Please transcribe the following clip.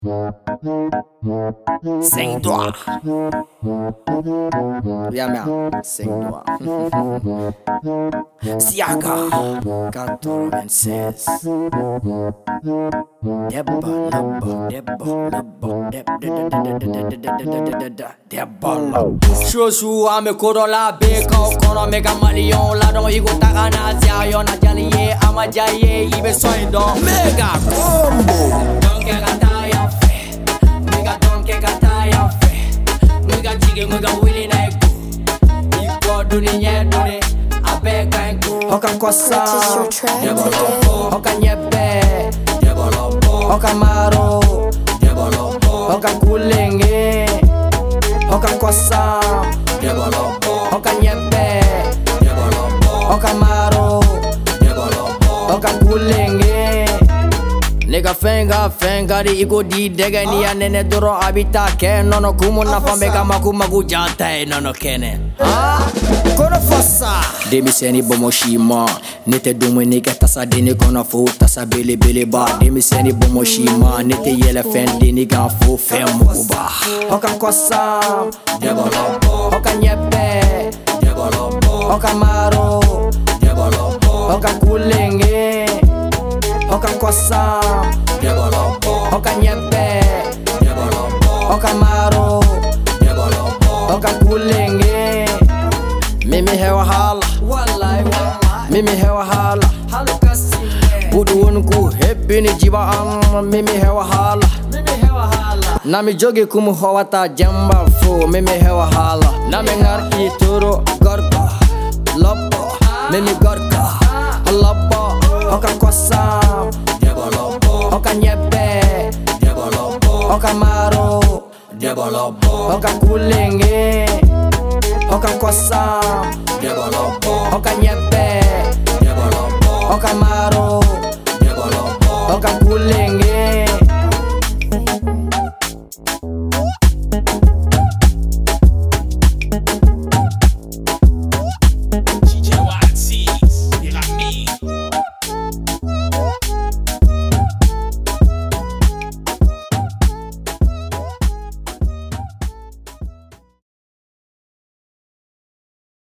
Sem dó. Sem dó. Siaka 426. Debola. Shoshu ame korola be kau kono mega malion la don igo tagana zia yo na jaliye amajaye ibe soindo mega combo. Donke kataya fe, mega donke kataya fe, mega jige mega willy na ego. Iko dunia dune abeka ego. Hoka kosa, hoka nyebe, hoka maro, hoka kulenge, hoka kosa, hoka nyebe, hoka maro, hoka kulenge. Nigga fenga di iko di dega ni ya nene doro abita ke nono kumu na pambeka maku jata nono kene kono fossa demi seni bomo shima nete dumu nigga tasa dini kono fu tasa bele ba demi seni bomo shima nete yele fendi nigga fu fe mukuba hoka kosa hoka nyebe hoka maro hoka kulenge hoka kosa, hoka nyebe, hoka maro, hoka kulenge. Mimi hewa hala, mimi hewa hala. Budu wonku hebi ni jiba mimi hewa hala. Nami jogi kumu hawata jamba fu mimi hewa hala. Nami ngar ituro gorka, lopo, mimi gorka, lopo, hoka kosa. Hoka nyebe, hoka maro, hoka kulenge, hoka kosa, hoka nyebe, hoka maro, hoka kulenge.